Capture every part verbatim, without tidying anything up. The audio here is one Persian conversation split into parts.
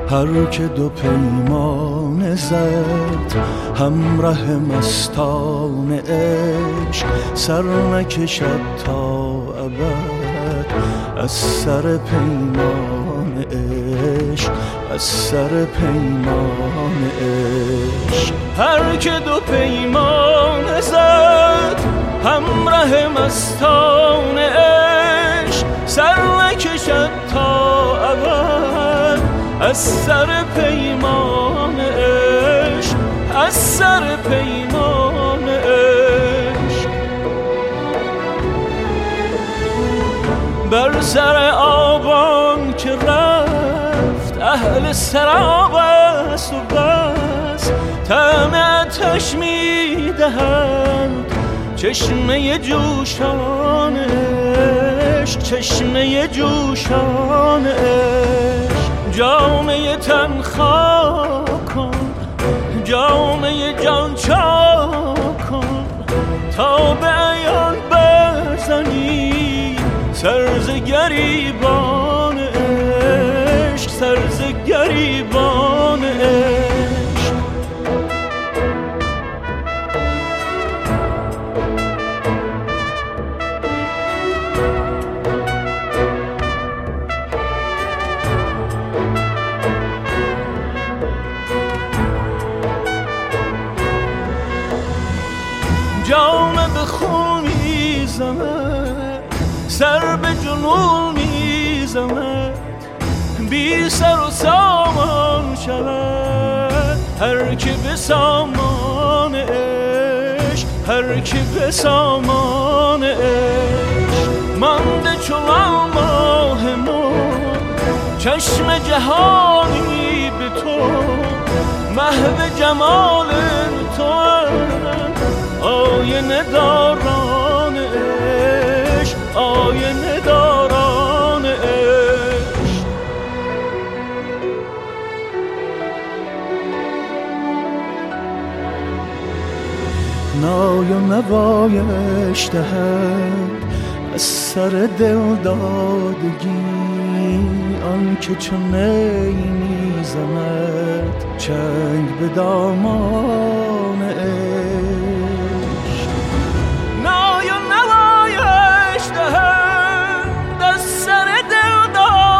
هر که دو پیمان زد همراه مستان عشق، سر نکشد تا ابد از سر پیمان عشق، از سر پیمان عشق. هر که دو پیمان زد همراه مستان عشق، سر نکشد تا ابد از سر پیمان عشق، از سر پیمان عشق. بر سر آبان که رفت اهل سراب است و بس، طعم آتش می‌دهند چشمه جوشان عشق، چشمه جوشان عشق. جامه تن خاک کن، جامه جان چاک کن، تا به عیان برزنی سر ز گریبان عشق، سر ز گریبان عشق. جامه به خون میزند، سر به جنون میزند، بی سر و سامان شود هر که به سامان عشق، هر که به سامان عشق. مانده چو ماه نو چشم جهانی به تو، محو جمال تو آینه داران عشق، آینه داران عشق. نای و نوایش دهد از سر دل دادگی، آن که چون نی میزند چنگ به دامان عشق. نای و نوایش دهد از سر دل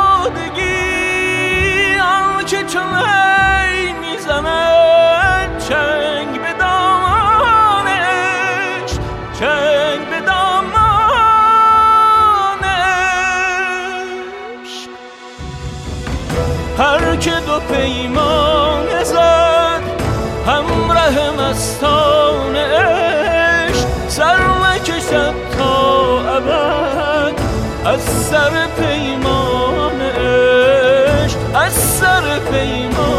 دادگی، آن که چون نی میزند چنگ به دامان عشق، چنگ به دامان عشق. هر که دو پیمان زد همراه مستان عشق، سر نکشد تا ابد از سر پیمان عشق، از سر پیمان